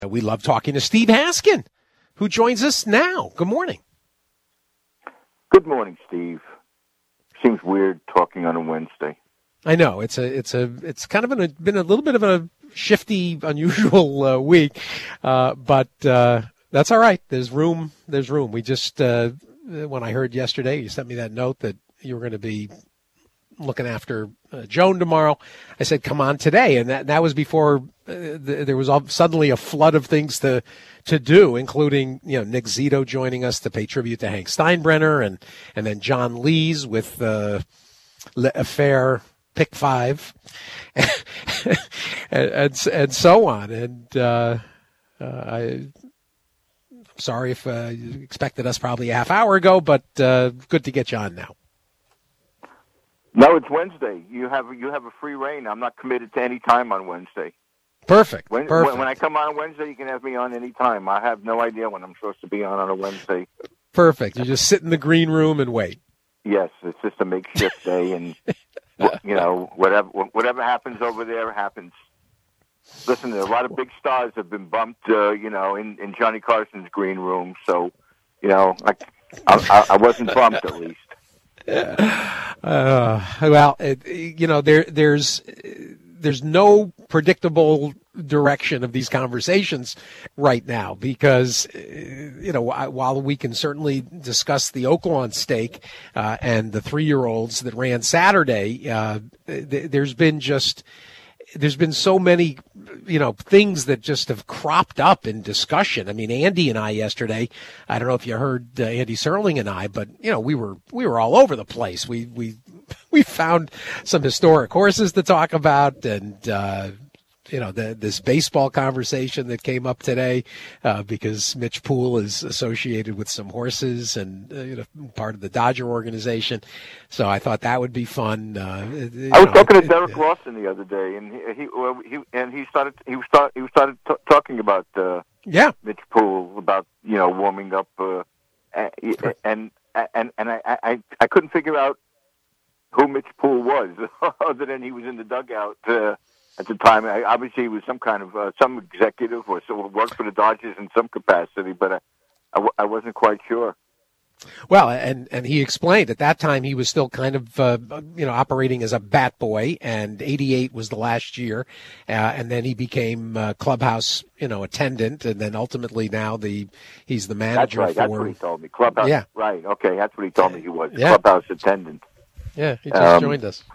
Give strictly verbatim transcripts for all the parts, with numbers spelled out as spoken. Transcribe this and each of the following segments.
We love talking to Steve Haskin, who joins us now. Good morning. Good morning, Steve. Seems weird talking on a Wednesday. I know it's a it's a it's kind of an, been a little bit of a shifty, unusual uh, week, uh, but uh, that's all right. There's room. There's room. We just uh, when I heard yesterday, you sent me that note that you were going to be looking after uh, Joan tomorrow. I said, come on today. And that, that was before uh, the, there was all, suddenly a flood of things to to do, including, you know, Nick Zito joining us to pay tribute to Hank Steinbrenner, and, and then John Lees with uh, L'Affaire Pick Five, and, and, and so on. And uh, uh, I, I'm sorry if uh, you expected us probably a half hour ago, but uh, good to get you on now. No, it's Wednesday. You have you have a free reign. I'm not committed to any time on Wednesday. Perfect. When, Perfect. when I come on Wednesday, you can have me on any time. I have no idea when I'm supposed to be on on a Wednesday. Perfect. You just sit in the green room and wait. Yes, it's just a makeshift day, and you know whatever whatever happens over there happens. Listen, a lot of big stars have been bumped, uh, you know, in, in Johnny Carson's green room. So, you know, I I, I wasn't bumped at least. Uh, well, it, you know, there, there's, there's no predictable direction of these conversations right now because, you know, while we can certainly discuss the Oaklawn stake uh, and the three-year-olds that ran Saturday, uh, th- there's been just. There's been so many, you know, things that just have cropped up in discussion. I mean, Andy and I yesterday, I don't know if you heard uh, Andy Serling and I, but, you know, we were, we were all over the place. We, we, we found some historic horses to talk about, and, uh, you know, the, this baseball conversation that came up today, uh, because Mitch Poole is associated with some horses and, uh, you know, part of the Dodger organization. So I thought that would be fun. Uh, I was know, talking it, to Derek it, Lawson the other day, and he, he, well, he and he started he started he started t- talking about uh, yeah, Mitch Poole, about, you know, warming up, uh, and, and and and I, I I couldn't figure out who Mitch Poole was, other than he was in the dugout uh, at the time. I, obviously, he was some kind of uh, some executive or so, worked for the Dodgers in some capacity, but I, I, w- I wasn't quite sure. Well, and, and he explained at that time he was still kind of, uh, you know, operating as a bat boy, and eighty-eight was the last year. Uh, and then he became uh, clubhouse, you know, attendant. And then ultimately now the, he's the manager. That's right. for, That's what he told me. Clubhouse. Yeah. Right. Okay. That's what he told me he was. Yeah. Clubhouse attendant. Yeah. He just Um, joined us.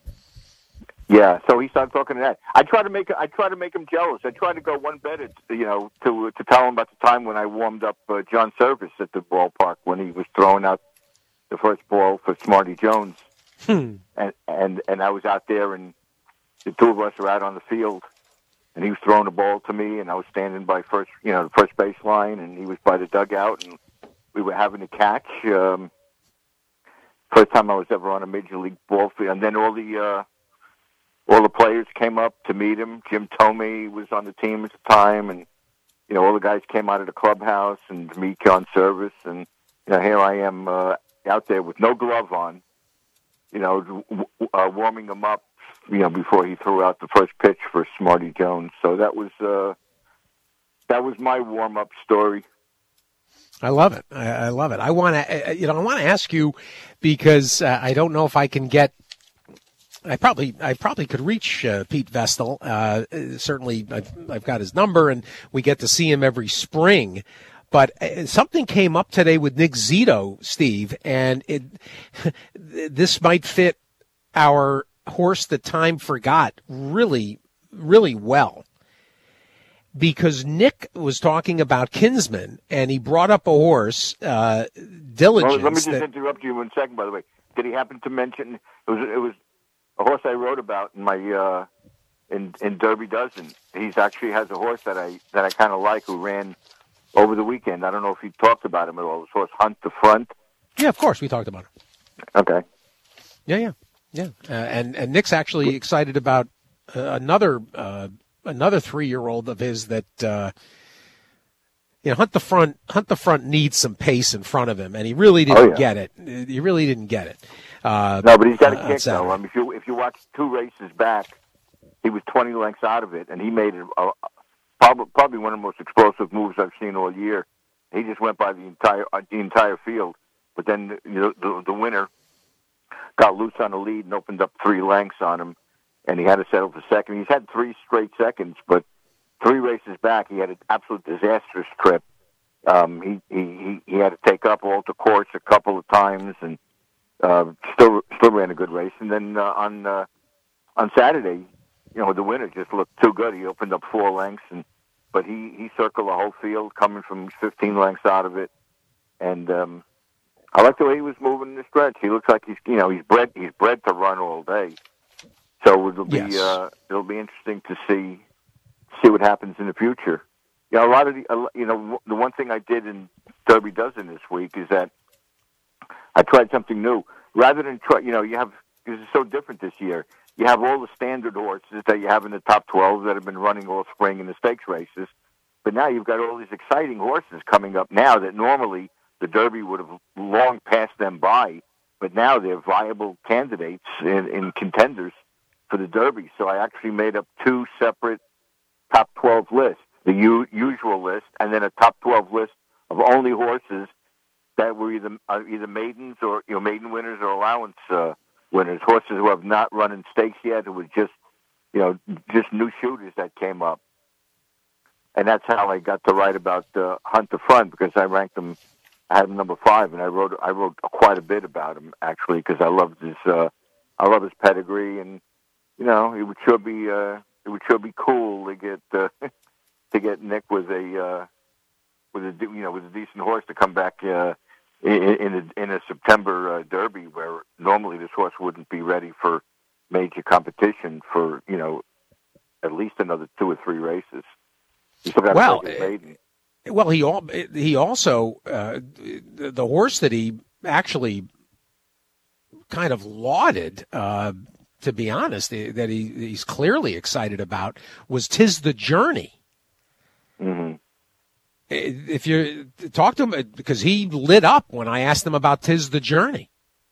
Yeah, so he started talking to that. I try to make I try to make him jealous. I try to go one better, you know, to to tell him about the time when I warmed up uh, John Service at the ballpark when he was throwing out the first ball for Smarty Jones, Hmm. and and and I was out there, and the two of us were out on the field, and he was throwing the ball to me, and I was standing by first, you know, the first baseline, and he was by the dugout, and we were having a catch. Um, first time I was ever on a major league ball field, and then all the. Uh, All the players came up to meet him. Jim Tomey was on the team at the time, and, you know, all the guys came out of the clubhouse and to meet John Service. And, you know, here I am uh, out there with no glove on, you know, uh, warming him up, you know, before he threw out the first pitch for Smarty Jones. So that was uh, that was my warm-up story. I love it. I, I love it. I want to, you know, I want to ask you because uh, I don't know if I can get. I probably, I probably could reach uh, Pete Vestal. Uh, certainly, I've, I've got his number, and we get to see him every spring. But uh, something came up today with Nick Zito, Steve, and it, this might fit our horse that time forgot really, really well. Because Nick was talking about Kinsman, and he brought up a horse, uh, Diligence. Well, let me just that, interrupt you one second, by the way. Did he happen to mention, it was, it was a horse I wrote about in my uh, in in Derby Dozen. He's actually has a horse that I that I kind of like who ran over the weekend. I don't know if he talked about him at all. This horse Hunt the Front. Yeah, of course we talked about him. Okay. Yeah, yeah, yeah. Uh, and and Nick's actually excited about uh, another uh, another three year old of his that. Uh, You know, Hunt the Front. Hunt the Front needs some pace in front of him, and he really didn't oh, yeah. get it. He really didn't get it. Uh, no, but he's got a uh, kick though. I mean, if you if you watch two races back, he was twenty lengths out of it, and he made it. Uh, probably probably one of the most explosive moves I've seen all year. He just went by the entire uh, the entire field, but then you know, the the winner got loose on the lead and opened up three lengths on him, and he had to settle for second. He's had three straight seconds, but three races back, he had an absolute disastrous trip. Um, he, he he had to take up Alta course a couple of times, and uh, still still ran a good race. And then uh, on uh, on Saturday, you know, the winner just looked too good. He opened up four lengths, and but he, he circled the whole field, coming from fifteen lengths out of it. And um, I like the way he was moving in the stretch. He looks like he's you know he's bred he's bred to run all day. So it'll be yes. uh, it'll be interesting to see see what happens in the future. You know, a lot of the, you know, the one thing I did in Derby Dozen this week is that I tried something new. Rather than try, you know, you have, because it's so different this year, you have all the standard horses that you have in the top twelve that have been running all spring in the stakes races. But now you've got all these exciting horses coming up now that normally the Derby would have long passed them by. But now they're viable candidates in, in contenders for the Derby. So I actually made up two separate top twelve lists. The u- usual list, and then a top twelve list of only horses that were either uh, either maidens or you know maiden winners or allowance uh, winners, horses who have not run in stakes yet, who were just you know just new shooters that came up, and that's how I got to write about uh, Hunt the Front, because I ranked them, I had him number five, and I wrote I wrote quite a bit about him actually, because I loved his uh, I love his pedigree, and you know it would sure be uh, it would sure be cool to get. Uh, to get Nick with a uh, with a you know with a decent horse to come back uh, in in a, in a September uh, Derby, where normally this horse wouldn't be ready for major competition for you know at least another two or three races. He's still got well, to take his maiden. Well, he al- he also uh, the horse that he actually kind of lauded. Uh, to be honest, that he he's clearly excited about was 'Tis the Journey. Mm-hmm. If you talk to him, because he lit up when I asked him about 'Tis the Journey.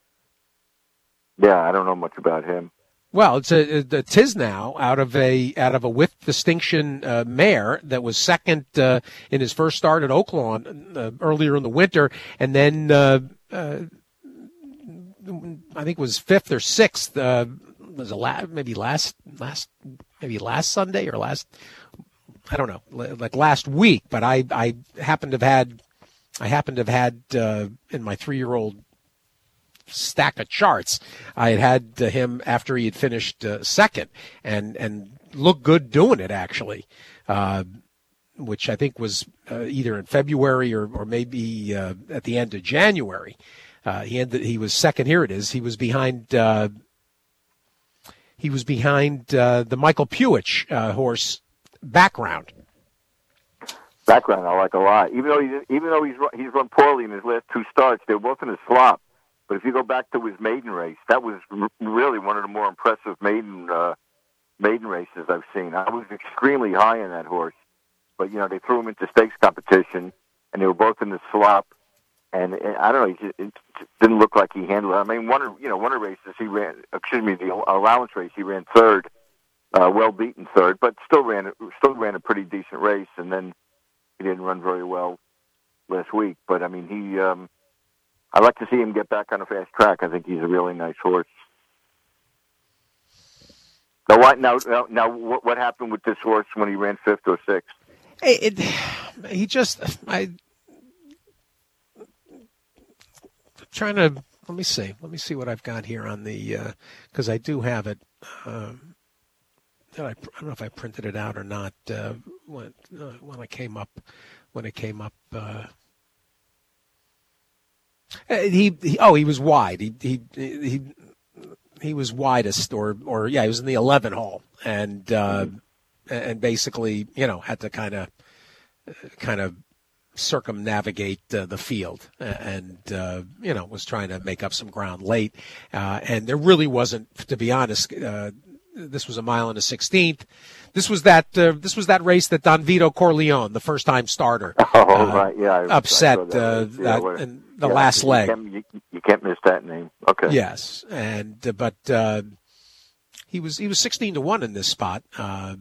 Yeah, I don't know much about him. Well, it's a, a Tis now out of a out of a with distinction uh, mare that was second uh, in his first start at Oaklawn uh, earlier in the winter, and then uh, uh, I think it was fifth or sixth. Uh, was a la- maybe last last maybe last Sunday or last. I don't know, like last week, but I, I happen to have had, I happen to have had uh, in my three-year-old stack of charts, I had had uh, him after he had finished uh, second, and and looked good doing it actually, uh, which I think was uh, either in February or or maybe uh, at the end of January. Uh, he ended, he was second. Here it is. He was behind. Uh, he was behind uh, the Michael Puich uh, horse. Background. Background, I like a lot. Even though he's even though he's he's run poorly in his last two starts, they were both in a slop. But if you go back to his maiden race, that was r- really one of the more impressive maiden uh, maiden races I've seen. I was extremely high in that horse, but you know they threw him into stakes competition, and they were both in the slop. And, and I don't know, it, it didn't look like he handled it. I mean, one of you know one of the races he ran, excuse me, the allowance race he ran third. Uh, well beaten third, but still ran still ran a pretty decent race, and then he didn't run very well last week. But I mean, he um, I'd like to see him get back on a fast track. I think he's a really nice horse. Now, what now? Now, now what, what happened with this horse when he ran fifth or sixth? It, it, he just I trying to let me see let me see what I've got here on the because uh, I do have it. Um, I, I don't know if I printed it out or not uh, when uh, when I came up when it came up. Uh, he, he oh he was wide. He he he he was widest or or yeah he was in the eleven hole and uh, mm-hmm. and basically you know had to kind of kind of circumnavigate uh, the field and uh, you know was trying to make up some ground late uh, and there really wasn't, to be honest. Uh, This was a mile and a sixteenth. This was that. Uh, this was that race that Don Vito Corleone, the first-time starter, oh, uh, right. yeah, I, upset I that uh, yeah, that where, in the yeah, last you leg. Can't, you, you can't miss that name. Okay. Yes, and uh, but uh, he was he was sixteen to one in this spot. Uh,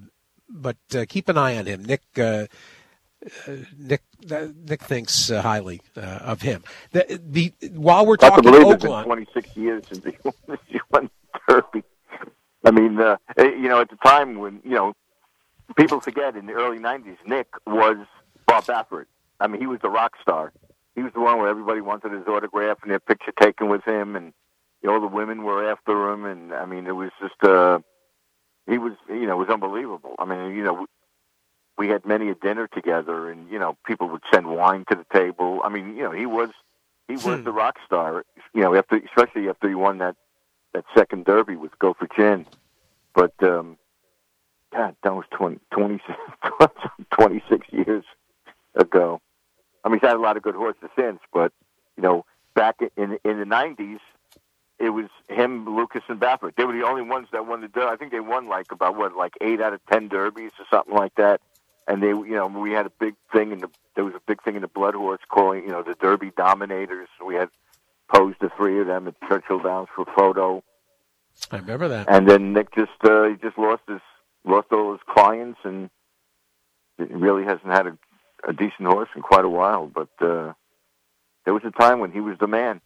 but uh, keep an eye on him. Nick uh, uh, Nick uh, Nick thinks uh, highly uh, of him. The, the while we're talking Oaklawn, Oaklawn, it's been twenty-six years since he won, he won Derby. I mean, uh, you know, at the time when you know people forget in the early nineties, Nick was Bob Baffert. I mean, he was the rock star. He was the one where everybody wanted his autograph and their picture taken with him, and you know, the women were after him. And I mean, it was just, uh, he was, you know, it was unbelievable. I mean, you know, we had many a dinner together, and you know, people would send wine to the table. I mean, you know, he was, he was hmm. the rock star. You know, after, especially after he won that that second Derby with Gopher Chin. But um, God, that was twenty, twenty, twenty-six years ago. I mean, he's had a lot of good horses since, but, you know, back in in the nineties, it was him, Lucas, and Baffert. They were the only ones that won the Derby. I think they won, like, about, what, like eight out of ten Derbies or something like that. And they, you know, we had a big thing in the, there was a big thing in the Blood Horse calling, you know, the Derby Dominators. We had posed the three of them at Churchill Downs for a photo. I remember that. And then Nick just, uh, he just lost his, lost all his clients, and he really hasn't had a a decent horse in quite a while, but uh, there was a time when he was the man.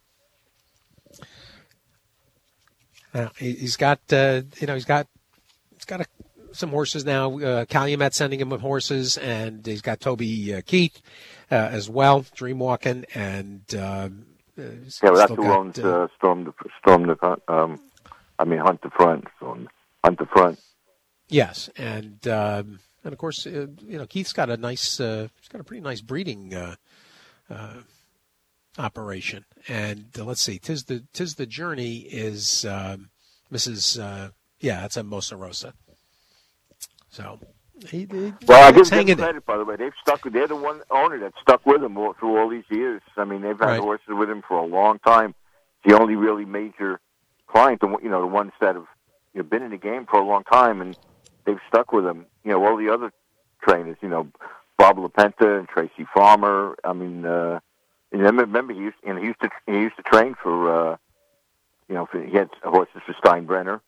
Uh, he's got, uh, you know, he's got, he's got a, some horses now. Uh, Calumet sending him with horses, and he's got Toby uh, Keith uh, as well, Dreamwalking, and uh, yeah, well, that's who owns uh, Storm the Storm the. Um, I mean, Hunt the Front, Storm, Hunt the Front. Yes, and. Um, And, of course, uh, you know, Keith's got a nice, uh, he's got a pretty nice breeding uh, uh, operation. And uh, let's see, Tis the Tis the Journey is um, Missus Uh, yeah, that's a Mosa Rosa. So, he, he, well, I give them credit, by the way. They've stuck with, they're the one owner that stuck with him all, through all these years. I mean, they've had right. horses with him for a long time. The only really major client, the, you know, the ones that have you know, been in the game for a long time, and they've stuck with him. You know, all the other trainers, you know, Bob LaPenta and Tracy Farmer. I mean, uh, you know, remember he used, you know, he used to he used to train for, uh, you know, for, he had horses for Steinbrenner.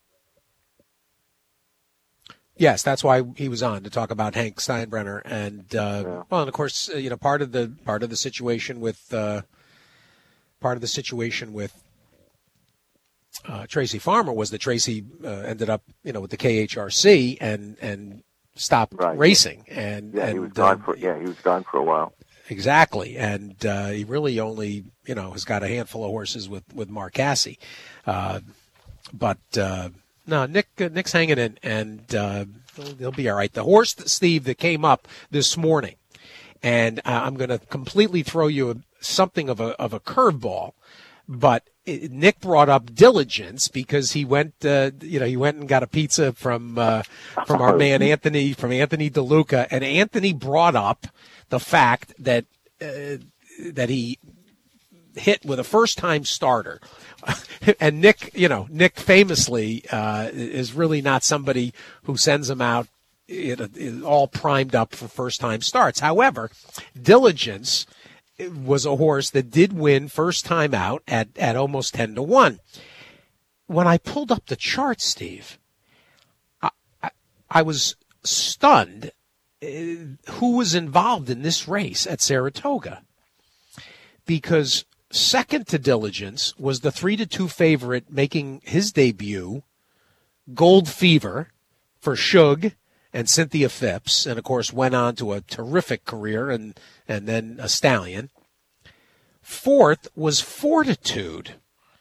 Yes, that's why he was on to talk about Hank Steinbrenner, and uh, yeah. well, and of course, you know, part of the part of the situation with uh, part of the situation with. Uh, Tracy Farmer was that Tracy uh, ended up, you know, with the K H R C and and stopped right. racing, and yeah, and, he was gone uh, for yeah, he was gone for a while. Exactly, and uh, he really only, you know, has got a handful of horses with with Mark Casse, uh, but uh, no, Nick uh, Nick's hanging in, and uh, he'll, he'll be all right. The horse, that, Steve, that came up this morning, and uh, I'm going to completely throw you a, something of a of a curveball, but. Nick brought up Diligence because he went, uh, you know, he went and got a pizza from uh, from our man Anthony, from Anthony DeLuca, and Anthony brought up the fact that uh, that he hit with a first-time starter, and Nick, you know, Nick famously uh, is really not somebody who sends him out you know, all primed up for first-time starts. However, Diligence. Was a horse that did win first time out at, at almost ten to one. When I pulled up the chart, Steve, I, I, I was stunned uh, who was involved in this race at Saratoga. Because second to Diligence was the three to two favorite making his debut, Gold Fever for Shug and Cynthia Phipps, and of course went on to a terrific career and, and then a stallion. Fourth was Fortitude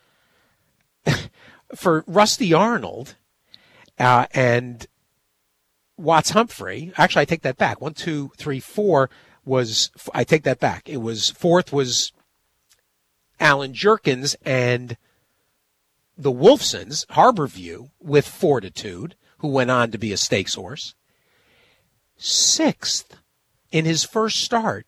for Rusty Arnold uh, and Watts Humphrey. Actually, I take that back. One, two, three, four was, I take that back. It was, fourth was Alan Jerkins and the Wolfsons, Harborview, with Fortitude, who went on to be a stakes horse. Sixth in his first start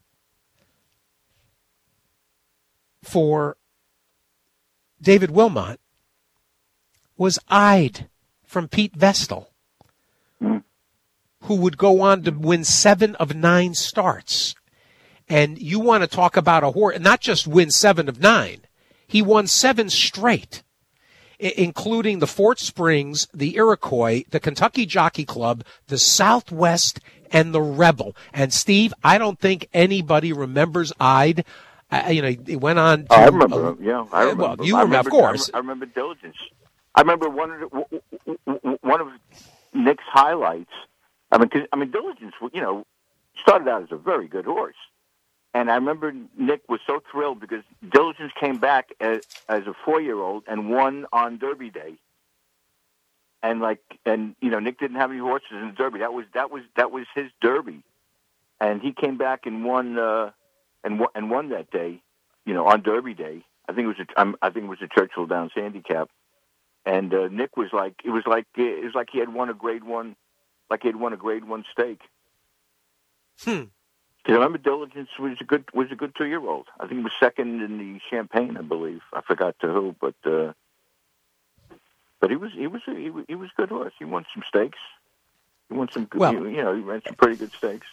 for David Wilmot was Eyed from Pete Vestal, mm. who would go on to win seven of nine starts. And you want to talk about a horse, not just win seven of nine. He won seven straight. I- including the Fort Springs, the Iroquois, the Kentucky Jockey Club, the Southwest, and the Rebel. And Steve, I don't think anybody remembers Ide. Uh, you know, he went on to... Oh, I remember. Uh, yeah, I remember. Well, you I remember, of course. I remember Diligence. I remember one of the, one of Nick's highlights. I mean, 'cause, I mean, Diligence, you know, started out as a very good horse. And I remember Nick was so thrilled because Diligence came back as, as a four-year-old and won on Derby Day. And like, and you know, Nick didn't have any horses in the Derby. That was that was that was his Derby, and he came back and won uh, and won, and won that day. You know, on Derby Day. I think it was a, um, I think it was a Churchill Downs handicap. And uh, Nick was like, it was like it was like he had won a Grade One, like he had won a Grade One stake. Hmm. Because I remember Diligence was a good was a good two year old. I think he was second in the Champagne, I believe. I forgot to who, but uh, but he was he was a, he was he was a good horse. He won some stakes. He won some good, well, you know, he ran some pretty good stakes.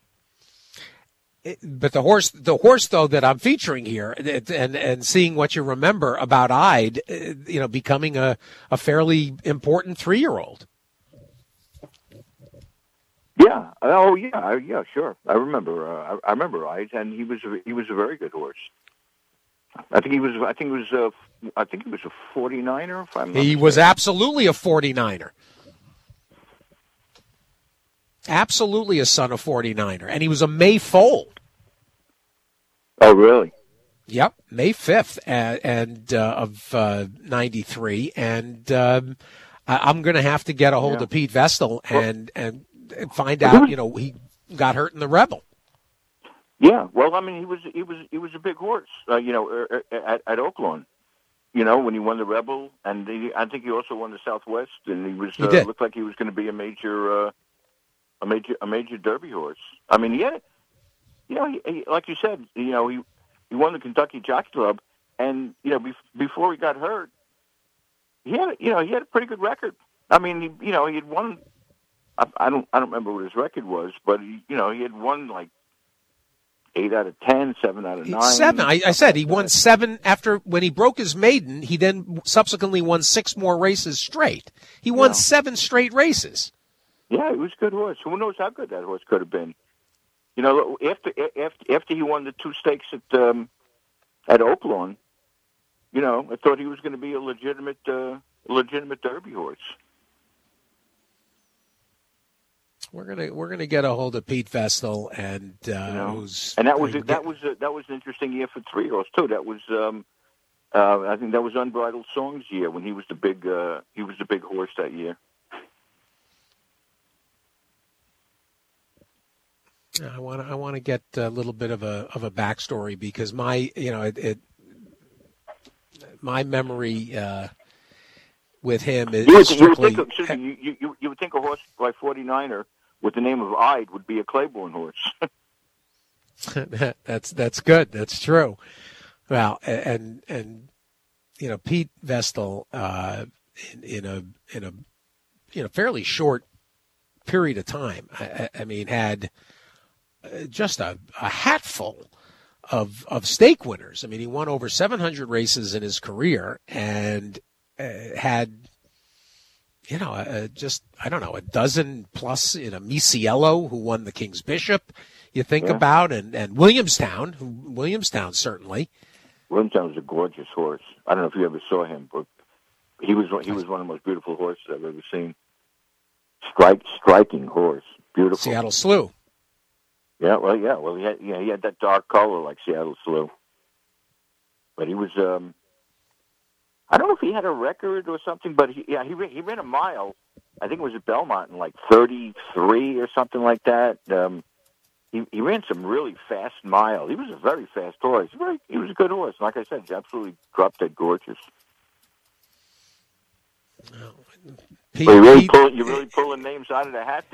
It, but the horse, the horse though that I'm featuring here, it, and and seeing what you remember about Ide, you know, becoming a a fairly important three year old. Yeah. Oh, yeah. Yeah. Sure. I remember. Uh, I, I remember Ide, and he was a, he was a very good horse. I think he was. I think he was a. I think he was a forty-niner. If I'm not he mistaken. was absolutely a forty-niner. Absolutely a son of forty-niner, and he was a May foal. Oh, really? Yep, May fifth, and, and uh, of uh, ninety-three, and um, I, I'm going to have to get a hold yeah. of Pete Vestal and and. Find out, you know, he got hurt in the Rebel. Yeah, well, I mean, he was he was he was a big horse, uh, you know, at, at Oaklawn, you know, when he won the Rebel, and he, I think he also won the Southwest, and he was he uh, did. looked like he was going to be a major, uh, a major a major Derby horse. I mean, he had, you know, he, he, like you said, you know, he he won the Kentucky Jockey Club, and you know, be, before he got hurt, he had, you know, he had a pretty good record. I mean, he, you know, he had won. I don't. I don't remember what his record was, but he, you know, he had won like eight out of ten, seven out of nine. Seven. I, I said he won seven after when he broke his maiden. He then subsequently won six more races straight. He won yeah. seven straight races. Yeah, it was a good horse. Who knows how good that horse could have been? You know, after after after he won the two stakes at um, at Oaklawn, you know, I thought he was going to be a legitimate uh, legitimate Derby horse. We're gonna we're gonna get a hold of Pete Vestal, and uh, you know, who's, and that was uh, that was a, that was an interesting year for three year olds too. That was um, uh, I think that was Unbridled Song's year when he was the big uh, he was the big horse that year. I want I want to get a little bit of a of a backstory because my you know it, it my memory. Uh, with him is you would, strictly... You would, think, of, you, you, you would think a horse like forty-niner with the name of Ide would be a Claiborne horse. that's that's good. That's true. Well, and and you know Pete Vestal uh, in, in a in a you know fairly short period of time. I, I mean, had just a, a hatful of of stake winners. I mean, he won over seven hundred races in his career and. Uh, had, you know, uh, just, I don't know, a dozen plus, you know, Misiello, who won the King's Bishop, you think yeah. about, and, and Williamstown, who, Williamstown certainly. Williamstown was a gorgeous horse. I don't know if you ever saw him, but he was he was one of the most beautiful horses I've ever seen. Strike, striking horse. Beautiful. Seattle Slew. Yeah, well, yeah, well, he had, yeah, he had that dark color like Seattle Slew. But he was, um, I don't know if he had a record or something, but he, yeah, he ran, he ran a mile. I think it was at Belmont in like thirty-three or something like that. Um, he he ran some really fast miles. He was a very fast horse. Very, he was a good horse. Like I said, he's absolutely drop dead gorgeous. Oh, Pete, you're really pulling you're really pulling names out of the hat.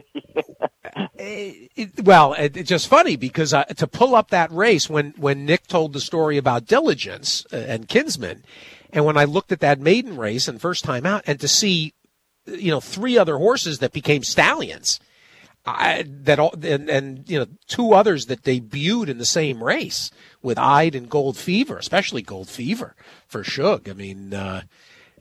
it, it, well, it, it's just funny because uh, to pull up that race when when Nick told the story about Diligence uh, and Kinsman. And when I looked at that maiden race and first time out, and to see, you know, three other horses that became stallions, I, that all, and, and you know, two others that debuted in the same race with Ide and Gold Fever, especially Gold Fever for Shug. I mean, uh,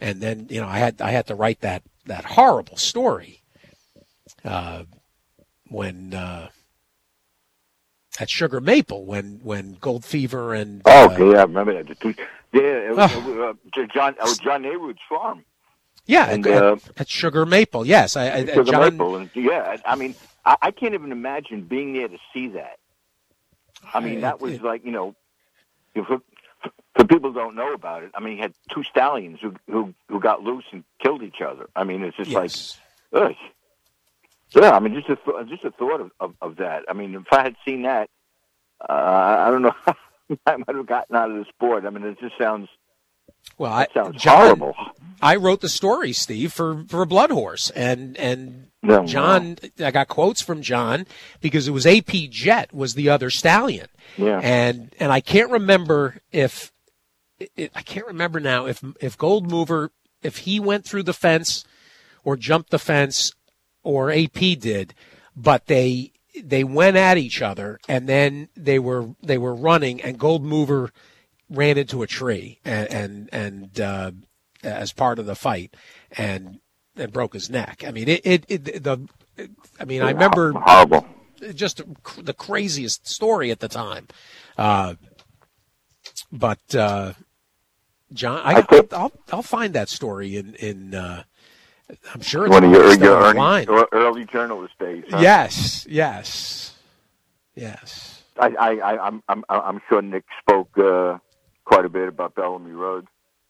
and then you know I had I had to write that that horrible story uh, when uh, at Sugar Maple when when Gold Fever and oh, uh, okay, yeah, I remember that. Yeah, it was, oh. uh, John uh, John Nehru's farm. Yeah, and, at, uh, at Sugar Maple. Yes, I, I Sugar John, Maple, and yeah, I mean, I, I can't even imagine being there to see that. I mean, that was it, like you know, for, for people who don't know about it. I mean, he had two stallions who who who got loose and killed each other. I mean, it's just yes. like, ugh. Yeah, I mean, just a th- just a thought of, of, of that. I mean, if I had seen that, uh, I don't know, I might have gotten out of the sport. I mean, it just sounds. Well, I, sounds John, horrible. I wrote the story, Steve, for, for a Blood Horse, and and no, John. No. I got quotes from John because it was A P Jet was the other stallion, yeah, and and I can't remember if it, I can't remember now if if Gold Mover if he went through the fence or jumped the fence or A P did, but they they went at each other, and then they were they were running, and Gold Mover ran into a tree and and, and uh, as part of the fight and and broke his neck. I mean, it, it, it the I mean, I remember horrible, just the craziest story at the time. Uh, but uh, John, I, I I'll, I'll I'll find that story in in. Uh, I'm sure it's one of your, your online. early, early journalist days. Huh? Yes, yes, yes. I, I, I, I'm, I'm, I'm sure Nick spoke uh, quite a bit about Bellamy Road.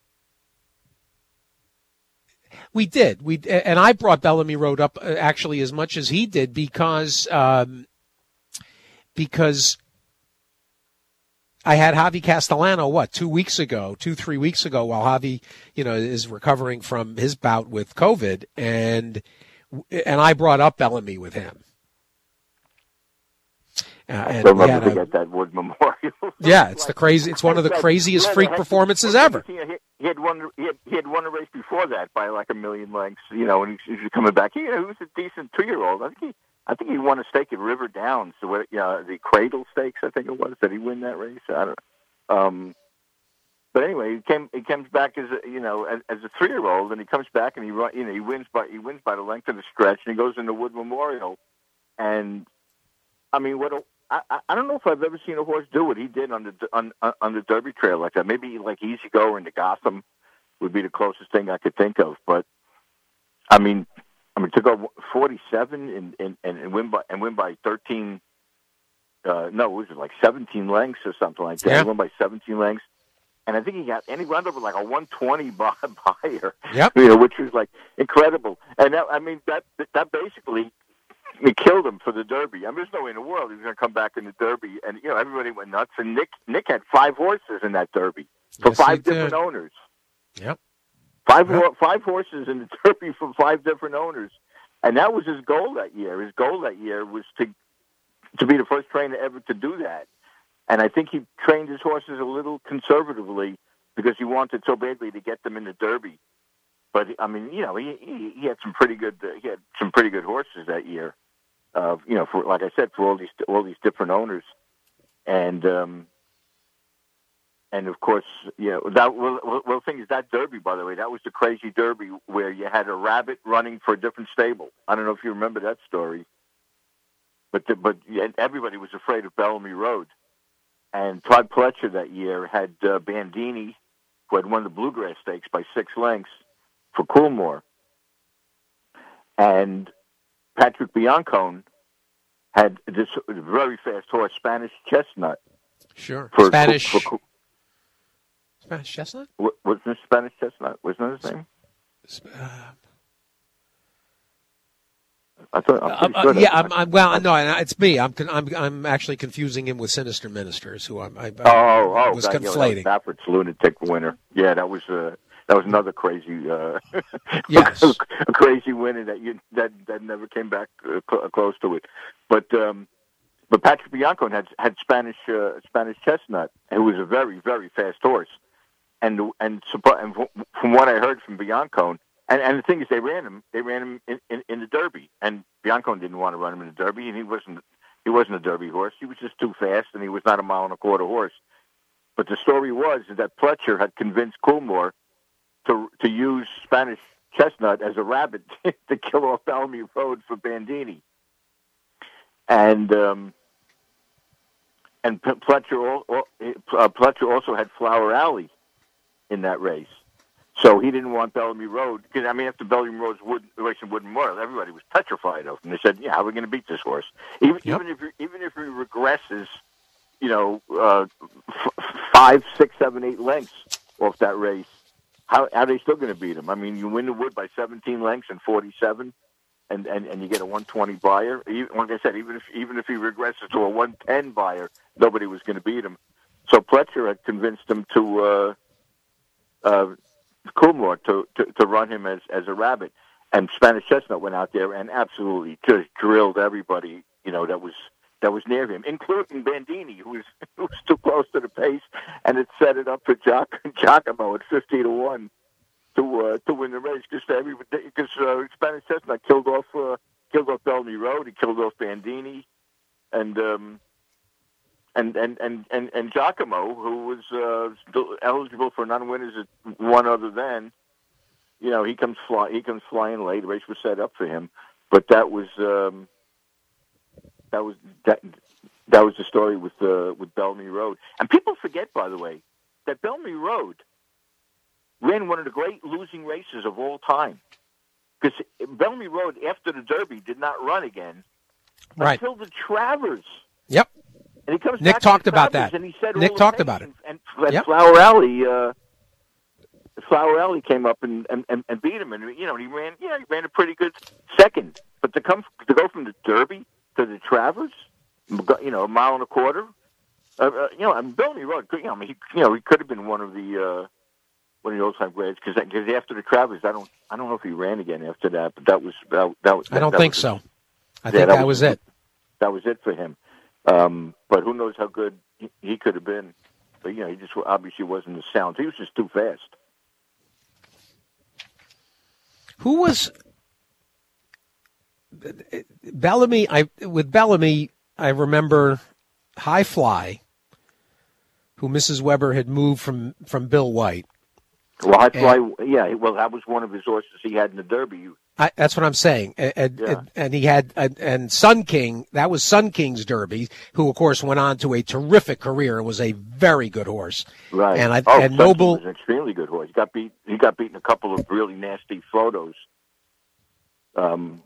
We did. We and I brought Bellamy Road up uh, actually as much as he did because um, because I had Javi Castellano what two weeks ago, two three weeks ago, while Javi you know is recovering from his bout with COVID, and and I brought up Bellamy with him. Uh, and I'll never a, forget that Wood Memorial. Yeah, it's the crazy. It's one of the craziest yeah, freak performances ever. He, he had won. He had, he had won a race before that by like a million lengths. You know, and he, he was coming back. He, you know, he was a decent two-year-old. I think he. I think he won a stake at River Downs. So, what, you know, the Cradle Stakes, I think it was. Did he win that race? I don't know. Um, but anyway, he came. He comes back as a, you know as, as a three-year-old, and he comes back and he run. You know, he wins by he wins by the length of the stretch, and he goes into Wood Memorial. And I mean, what a I, I don't know if I've ever seen a horse do what he did on the on, on the Derby Trail like that. Maybe like Easy Go into Gotham would be the closest thing I could think of. But I mean, I mean to go forty-seven and and, and win by and win by thirteen. Uh, no, it was like seventeen lengths or something like that. Yeah. He won by seventeen lengths, and I think he got and he wound up with like a one twenty buyer. Yep. You know, which was like incredible. And that, I mean that that basically. He killed him for the Derby. I mean, there's no way in the world he was going to come back in the Derby. And, you know, everybody went nuts. And Nick Nick had five horses in that Derby for yes, five different owners. Yep. Five, yep. five horses in the Derby for five different owners. And that was his goal that year. His goal that year was to to be the first trainer ever to do that. And I think he trained his horses a little conservatively because he wanted so badly to get them in the Derby. But, I mean, you know, he he, he had some pretty good uh, he had some pretty good horses that year. Uh, you know, for like I said, for all these all these different owners, and um, and of course, you know, that well, well, the thing is that Derby, by the way, that was the crazy Derby where you had a rabbit running for a different stable. I don't know if you remember that story, but the, but everybody was afraid of Bellamy Road, and Todd Pletcher that year had uh, Bandini, who had won the Bluegrass Stakes by six lengths for Coolmore, and Patrick Biancone had this very fast horse, Spanish Chestnut. Sure. For, Spanish. For, for, Spanish Chestnut? What, wasn't it Spanish Chestnut? Wasn't that his name? Uh, I thought. I'm uh, sure uh, yeah. was I'm, I'm, well, no, it's me. I'm. I'm. I'm actually confusing him with Sinister Ministers, who I'm. I, I oh, oh, was that, conflating. You know, Stafford's lunatic winner. Yeah, that was. Uh, That was another crazy, uh, yes. a crazy winner that you that, that never came back uh, cl- close to it. But um, but Patrick Biancone had had Spanish uh, Spanish Chestnut, who was a very very fast horse, and and, and from what I heard from Biancone, and, and the thing is they ran him they ran him in, in, in the Derby, and Biancone didn't want to run him in the Derby, and he wasn't he wasn't a Derby horse. He was just too fast, and he was not a mile and a quarter horse. But the story was that Pletcher had convinced Coolmore to to use Spanish Chestnut as a rabbit to kill off Bellamy Road for Bandini. And um, and Pletcher, uh, Pletcher also had Flower Alley in that race. So he didn't want Bellamy Road, because, I mean, after Bellamy Road's wood, racing wouldn't work, everybody was petrified of him. They said, yeah, how are we going to beat this horse? Even, yep. even if even if he regresses, you know, uh, f- five, six, seven, eight lengths off that race, how, how are they still going to beat him? I mean, you win the Wood by seventeen lengths and forty-seven, and, and, and you get a one twenty buyer. Even, like I said, even if even if he regresses to a one ten buyer, nobody was going to beat him. So Pletcher had convinced him to uh, uh, Coolmore to, to to run him as as a rabbit, and Spanish Chestnut went out there and absolutely just drilled everybody, you know, that was that was near him, including Bandini, who was who was too close to the pace, and it set it up for Giac- Giacomo at fifty to one to uh, to win the race, because everybody because uh, Spanish Chestnut killed off uh, killed off Bellamy Road, he killed off Bandini, and. Um, And and, and, and and Giacomo, who was uh, still eligible for non-winners at one other than, you know, he comes fly he comes flying late. The race was set up for him, but that was um, that was that that was the story with uh, with Bellamy Road. And people forget, by the way, that Bellamy Road ran one of the great losing races of all time, because Bellamy Road after the Derby did not run again right. until the Travers. Yep. And he comes Nick back talked to about Travers, that. And he said Nick talked about it. And, and yep. Flower Alley, uh, Flower Alley came up and, and, and beat him, and you know he ran. Yeah, he ran a pretty good second. But to come to go from the Derby to the Travers, you know, a mile and a quarter. Uh, uh, you know, and Bellamy Road. You know, I mean, he, you know, he could have been one of the uh, one of the old time greats, because because after the Travers, I don't I don't know if he ran again after that, but that was that, that was. I don't that think was, so. I yeah, think that, that was, was it. That was it for him. Um, but who knows how good he, he could have been. But, you know, he just obviously wasn't as sound. He was just too fast. Who was Bellamy? I with Bellamy, I remember High Fly, who Missus Weber had moved from, from Bill White. Well, High Fly, and, yeah, well, that was one of his horses he had in the Derby. I, that's what I'm saying. And, yeah. and, and he had, and, and Sun King, that was Sun King's Derby, who, of course, went on to a terrific career and was a very good horse. Right. And, I, oh, and Sun Noble King was an extremely good horse. He got beat, he got beat in a couple of really nasty photos um,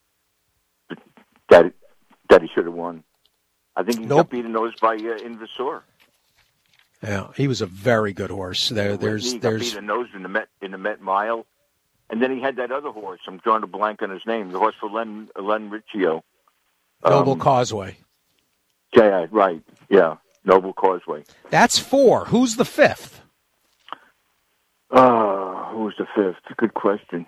that, that he should have won. I think he nope. got beat in those by uh, Invasor. Yeah, he was a very good horse. There, there's, he there's. Got beat in those in the Met in the Met Mile, and then he had that other horse. I'm drawing a blank on his name. The horse for Len Len Riccio. Noble um, Causeway. Yeah, right. Yeah, Noble Causeway. That's four. Who's the fifth? Uh, who's the fifth? Good question.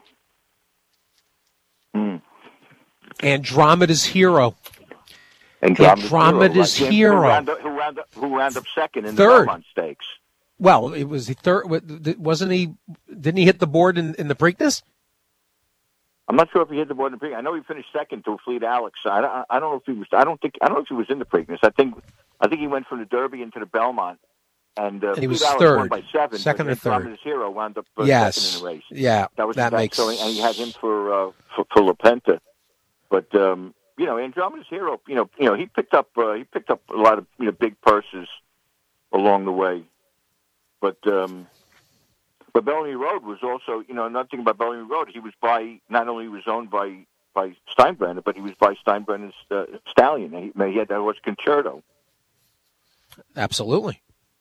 Hmm. Andromeda's Hero. Andromeda's, Andromeda's Hero, Hero. Who round up, who round up, who round up second in third. the Belmont Stakes. Well, it was the third. Wasn't he? Didn't he hit the board in, in the Preakness? I'm not sure if he hit the board in the Preakness. I know he finished second to Fleet Alex. I, I, I don't know if he was. I don't think. I don't know if he was in the Preakness. I think. I think he went from the Derby into the Belmont, and, uh, and he was Fleet third, Alex won by seven. second or third. His hero wound up uh, yes. second in the race. Yeah, that was that that makes. Showing, and he had him for uh, for, for LaPenta, but. Um, You know, Andromeda's Hero. You know, you know, he picked up uh, he picked up a lot of you know big purses along the way, but um, but Bellamy Road was also you know another thing about Bellamy Road. He was by not only was owned by by Steinbrenner, but he was by Steinbrenner's uh, stallion. He, he had that horse Concerto. Absolutely.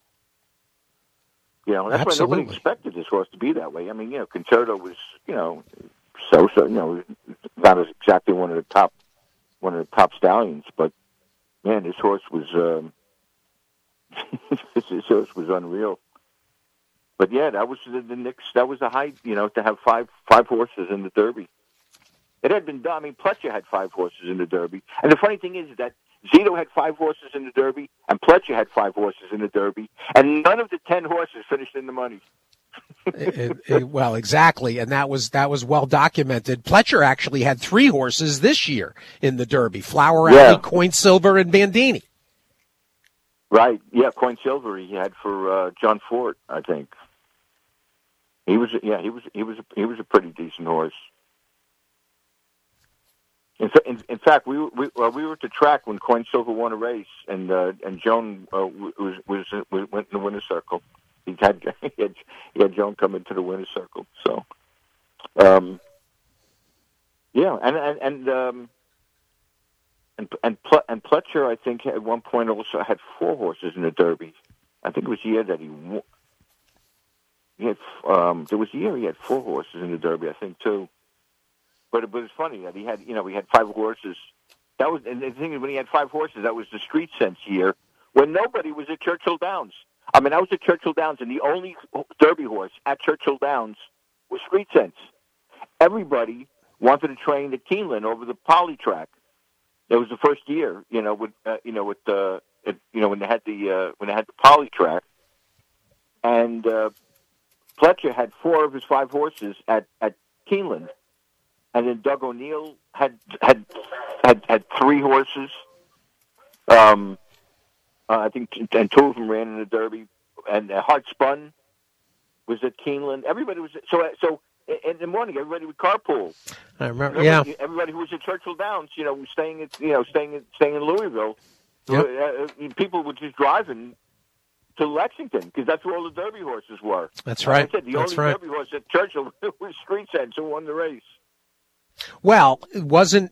You know, that's Absolutely. why nobody expected this horse to be that way. I mean, you know, Concerto was you know so so you know not as exactly one of the top. one of the top stallions, but man, this horse was um, this horse was unreal. But yeah, that was the, the Knicks. That was the height, you know, to have five five horses in the Derby. It had been done. I mean, Pletcher had five horses in the Derby, and the funny thing is that Zito had five horses in the Derby, and Pletcher had five horses in the Derby, and none of the ten horses finished in the money. it, it, well, exactly, and that was that was well documented. Pletcher actually had three horses this year in the Derby: Flower Alley, yeah. Coin Silver, and Bandini. Right? Yeah, Coin Silver he had for uh, John Fort, I think. He was, yeah, he was, he was, he was a pretty decent horse. In, in, in fact, we we uh, we were at the track when Coin Silver won a race, and uh, and Joan uh, was, was was went in the winner's circle. He had he had he had Joan come into the winner's circle. So, um, yeah, and and and um, and and, Ple- and Pletcher, I think, at one point also had four horses in the Derby. I think it was the year that he won. He had um, there was a year he had four horses in the Derby, I think, too. But it was funny that he had, you know, he had five horses. That was, and the thing is, when he had five horses, that was the Street Sense year, when nobody was at Churchill Downs. I mean, I was at Churchill Downs, and the only Derby horse at Churchill Downs was Street Sense. Everybody wanted to train at Keeneland over the poly track. It was the first year, you know, with uh, you know, with uh, it, you know, when they had the uh, when they had the poly track, and uh, Pletcher had four of his five horses at at Keeneland. And then Doug O'Neill had had had, had three horses. Um, uh, I think, and two of them ran in the Derby. And uh, Hard Spun was at Keeneland. Everybody was so. So in the morning, everybody would carpool. I remember. Everybody, yeah, everybody who was at Churchill Downs, you know, was staying at you know staying at, staying in Louisville. Yep. Uh, people were just driving to Lexington because that's where all the Derby horses were. That's right. Like I said, the that's only right. Derby horse at Churchill was Street Sense, who won the race. Well, it wasn't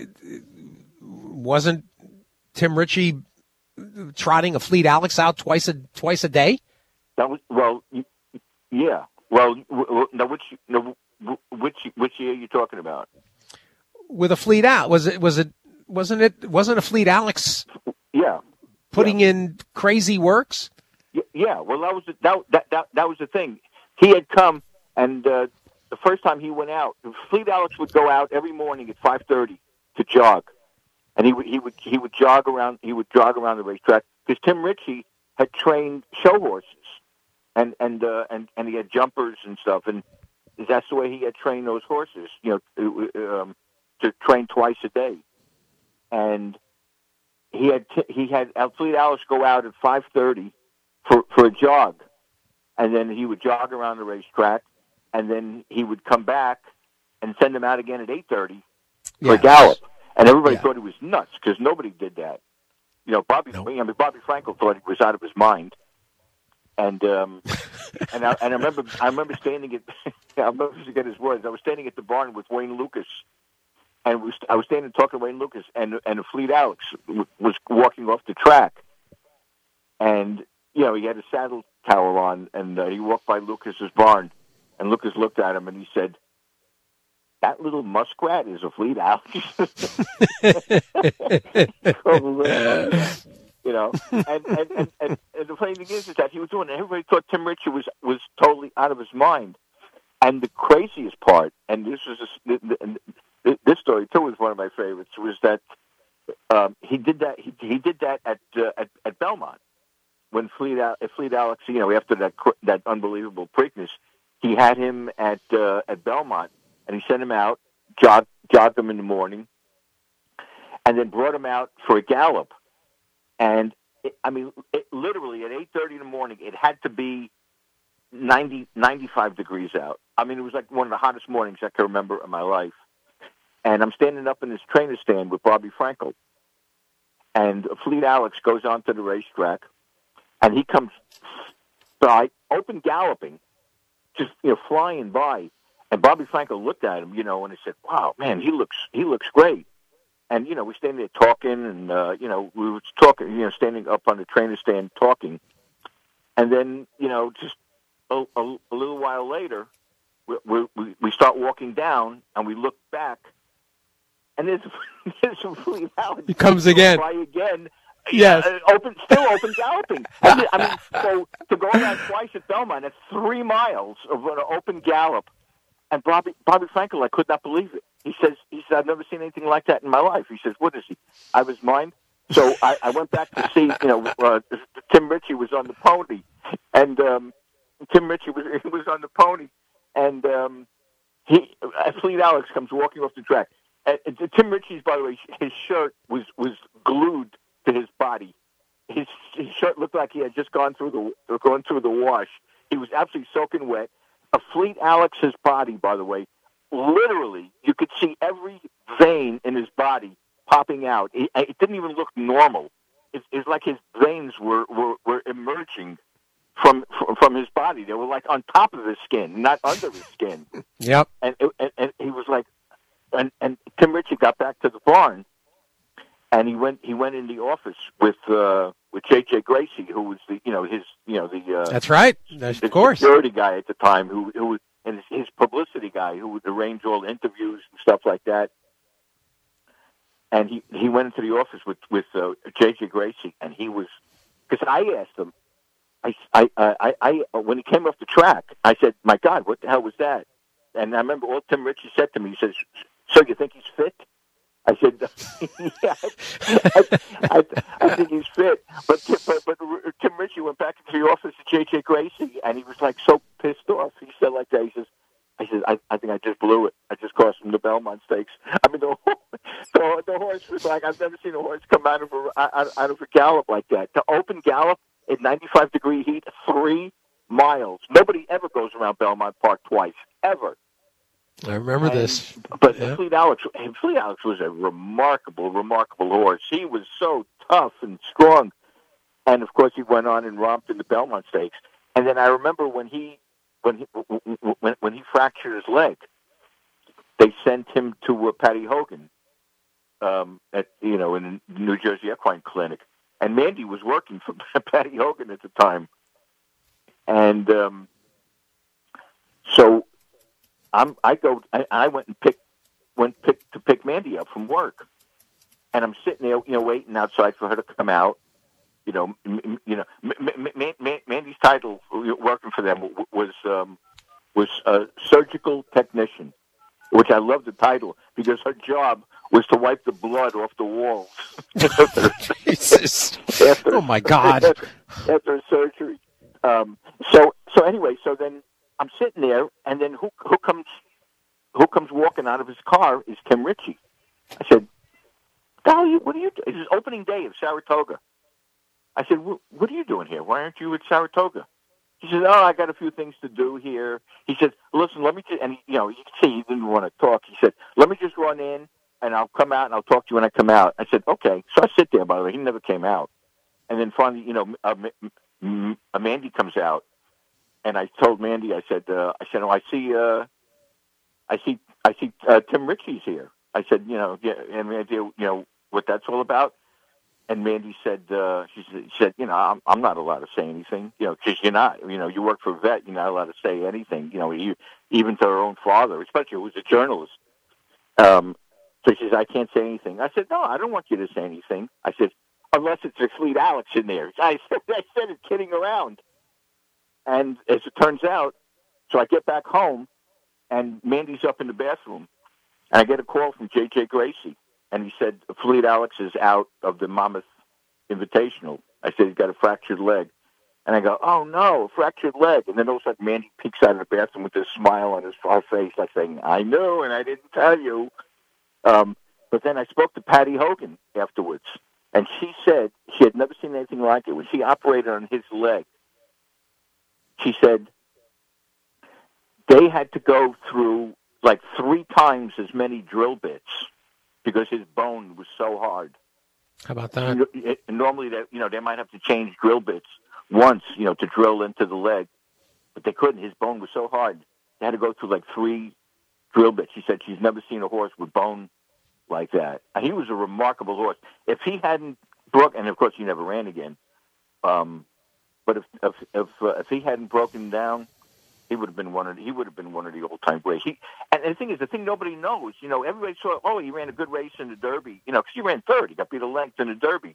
wasn't Tim Ritchie trotting a Fleet Alex out twice a twice a day? That was well, yeah. Well, now which no, which which year are you talking about? With a Fleet out, was it was it wasn't it wasn't a Fleet Alex? Yeah, putting yeah. in crazy works. Yeah, well, that was the, that, that that that was the thing. He had come and. Uh, The first time he went out, Fleet Alex would go out every morning at five thirty to jog, and he would he would he would jog around he would jog around the racetrack because Tim Ritchie had trained show horses, and and uh, and and he had jumpers and stuff, and that's the way he had trained those horses, you know, um, to train twice a day, and he had t- he had Fleet Alex go out at five thirty for for a jog, and then he would jog around the racetrack. And then he would come back and send him out again at eight thirty for yes. a gallop. And everybody yeah. thought he was nuts because nobody did that. You know, Bobby. Nope. I mean, Bobby Frankel thought he was out of his mind. And um, and I, and I remember I remember standing at I'll never forget his words. I was standing at the barn with Wayne Lucas, and was, I was standing talking to Wayne Lucas, and and Fleet Alex was walking off the track, and you know he had a saddle towel on, and uh, he walked by Lucas's barn. And Lucas looked at him and he said, "That little muskrat is a Fleet Alex." You know, and and, and, and and the funny thing is, is that he was doing. Everybody thought Tim Ritchie was was totally out of his mind. And the craziest part, and this is a, this story too is one of my favorites, was that um, he did that. He, he did that at, uh, at at Belmont when Fleet Fleet Alex, you know, after that that unbelievable Preakness. He had him at uh, at Belmont, and he sent him out, jog, jogged him in the morning, and then brought him out for a gallop. And, it, I mean, it, literally at eight thirty in the morning, it had to be ninety, ninety-five degrees out. I mean, it was like one of the hottest mornings I can remember in my life. And I'm standing up in this trainer stand with Bobby Frankel. And Fleet Alex goes onto the racetrack, and he comes by, open galloping, just, you know, flying by. And Bobby Frankel looked at him, you know, and he said, "Wow, man, he looks he looks great." And, you know, we're standing there talking, and, uh, you know, we were talking, you know, standing up on the trainer stand talking. And then, you know, just a, a, a little while later, we, we, we start walking down, and we look back, and there's, there's a Fleet Alex. He comes again. By again. Yes. Uh, open, still open galloping. I mean, I mean, so to go around twice at Belmont, that's three miles of an open gallop. And Bobby, Bobby Frankel, I could not believe it. He says, he said, "I've never seen anything like that in my life." He says, "What is he? I was mine." So I, I went back to see, you know, uh, Tim Ritchie was on the pony, and um, Tim Ritchie was he was on the pony, and um, he Fleet Alex comes walking off the track. And, and Tim Ritchie's, by the way, his shirt was was glued to his body. His, his shirt looked like he had just gone through the gone through the wash. He was absolutely soaking wet. of Fleet Alex's body, by the way, literally, you could see every vein in his body popping out. It, it didn't even look normal. It, it's like his veins were, were, were emerging from from his body. They were like on top of his skin, not under his skin. Yep. And, and and he was like, and and Tim Ritchie got back to the barn, and he went he went in the office with uh, with J J Gracie, who was the you know his you know the uh, that's right, that's, the of course, security guy at the time, who who was and his, his publicity guy, who would arrange all interviews and stuff like that. And he, he went into the office with with uh, J J Gracie, and he was because I asked him. I, I, I, I, when he came off the track, I said, "My God, what the hell was that?" And I remember all Tim Ritchie said to me. He says, "So you think he's fit?" I said, "Yeah, I, I, I think he's fit." But, but but Tim Ritchie went back into the office of J J Gracie, and he was like so pissed off. He said like that. He says, "I said, I, I think I just blew it. I just cost him the Belmont Stakes." I mean, the, the, the horse was like, I've never seen a horse come out of a out, out of a gallop like that. To open gallop in ninety-five degree heat, three miles. Nobody ever goes around Belmont Park twice, ever. I remember and, this. But yeah. Fleet Alex, Fleet Alex was a remarkable, remarkable horse. He was so tough and strong. And, of course, he went on and romped in the Belmont Stakes. And then I remember when he when he, when, when he fractured his leg, they sent him to uh, Patty Hogan um, at, you know, in the New Jersey Equine Clinic. And Mandy was working for Patty Hogan at the time. And um, so I'm, I go, I, I went and picked, went pick, to pick Mandy up from work. And I'm sitting there, you know, waiting outside for her to come out. You know, m- you know, M- M- M- Mandy's title working for them was um, was uh, surgical technician, which I love the title because her job was to wipe the blood off the walls. Jesus. after, oh my God! After, after surgery. Um, so so anyway, so then I'm sitting there, and then who who comes who comes walking out of his car is Tim Ritchie. I said, "Golly, what are you doing?" It's opening day of Saratoga. I said, "What are you doing here? Why aren't you at Saratoga?" He said, "Oh, I got a few things to do here." He said, "Listen, let me," just, and he, you know, you can see he didn't want to talk. He said, "Let me just run in, and I'll come out, and I'll talk to you when I come out." I said, "Okay." So I sit there. By the way, he never came out. And then finally, you know, uh, M- M- Mandy comes out, and I told Mandy, I said, uh, "I said, oh, I see, uh, I see, I see uh, Tim Ritchie's here." I said, "You know, yeah, and Mandy, you know what that's all about." And Mandy said, uh, she said, "You know, I'm, I'm not allowed to say anything, you know, because you're not, you know, you work for a vet, you're not allowed to say anything, you know, you, even to her own father, especially who's a journalist." Um, so she says, "I can't say anything." I said, "No, I don't want you to say anything." I said, "Unless it's a Fleet Alex in there." I said, I said it kidding around. And as it turns out, so I get back home, and Mandy's up in the bathroom, and I get a call from J J Gracie. And he said, "Fleet Alex is out of the Monmouth Invitational." I said, "He's got a fractured leg." And I go, "Oh, no, a fractured leg." And then all of a sudden, Mandy peeks out of the bathroom with this smile on his face, like saying, "I knew, and I didn't tell you." Um, but then I spoke to Patty Hogan afterwards, and she said she had never seen anything like it. When she operated on his leg, she said they had to go through like three times as many drill bits because his bone was so hard. How about that? It, normally, they, you know, they might have to change drill bits once, you know, to drill into the leg, but they couldn't. His bone was so hard. They had to go through like three drill bits. She said she's never seen a horse with bone like that. And he was a remarkable horse. If he hadn't broken, and of course he never ran again, um, but if if if, uh, if he hadn't broken down, he would have been one of the, he would have been one of the old time greats. He, and the thing is, the thing nobody knows, you know, everybody saw, oh, he ran a good race in the Derby, you know, because he ran third, he got beat a length in the Derby.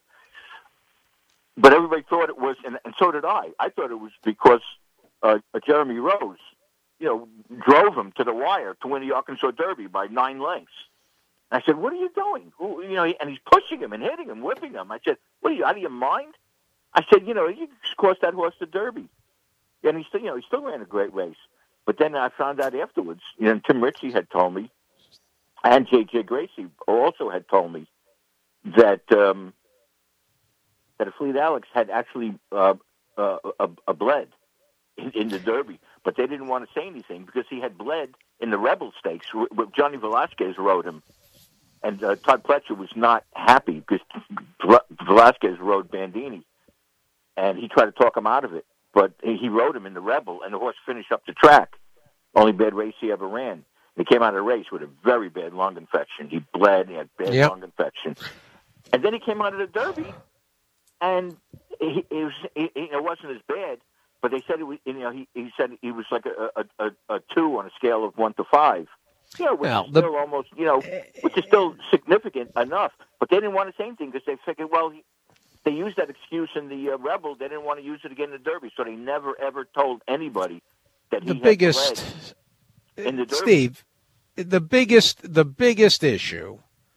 But everybody thought it was, and, and so did I. I thought it was because uh, Jeremy Rose, you know, drove him to the wire to win the Arkansas Derby by nine lengths. And I said, "What are you doing?" You know, and he's pushing him and hitting him, whipping him. I said, "What are you, out of your mind?" I said, "You know, you cost that horse the Derby." And he still, you know, he still ran a great race. But then I found out afterwards, you know, Tim Ritchie had told me, and J J Gracie also had told me that um, that Fleet Alex had actually uh, uh, a, a bled in, in the Derby. but they didn't want to say anything because he had bled in the Rebel Stakes. Johnny Velasquez rode him, and uh, Todd Pletcher was not happy because Velasquez rode Bandini, and he tried to talk him out of it. But he rode him in the Rebel, and the horse finished up the track. Only bad race he ever ran. He came out of the race with a very bad lung infection. He bled. He had bad yep. lung infection. And then he came out of the Derby, and he, it, was, it, it wasn't as bad. But they said it was, you know, he, he said he was like a, a, a, a two on a scale of one to five. You know, which well, is the, still almost, you know, which is still significant enough. But they didn't want to say anything because they figured, well, he, they used that excuse in the uh, Rebel. They didn't want to use it again in the Derby, so they never ever told anybody that he the had biggest, in the Derby. Steve, the biggest, the biggest issue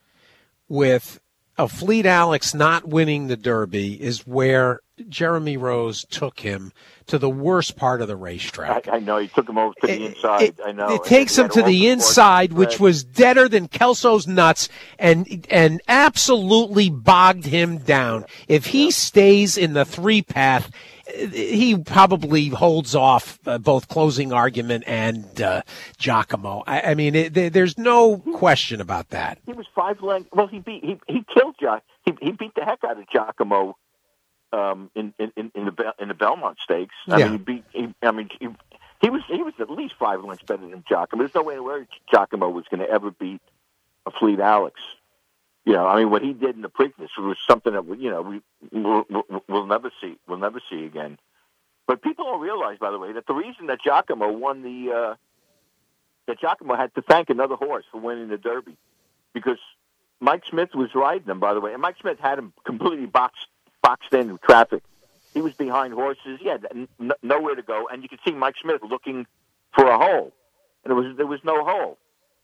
with a Fleet Alex not winning the Derby is where Jeremy Rose took him to the worst part of the racetrack. I, I know. He took him over to the inside. It, I know. It takes him to the inside, which was deader than Kelso's nuts, and and absolutely bogged him down. If he stays in the three path, he probably holds off uh, both closing argument and uh, Giacomo. I, I mean, it, there, there's no question about that. He was five lengths. Well, he beat he he killed Giacomo. He, he beat the heck out of Giacomo. Um, in, in, in the in the Belmont Stakes, I yeah. mean, he beat. He, I mean, he, he was he was at least five lengths better than Giacomo. There's no way where Giacomo was going to ever beat a Fleet Alex. You know, I mean, what he did in the Preakness was something that we, you know, we we'll, we'll never see. We'll never see again. But people don't realize, by the way, that the reason that Giacomo won the uh, that Giacomo had to thank another horse for winning the Derby, because Mike Smith was riding him. By the way, and Mike Smith had him completely boxed. boxed in with traffic. He was behind horses. He had n- nowhere to go, and you could see Mike Smith looking for a hole, and there was there was no hole.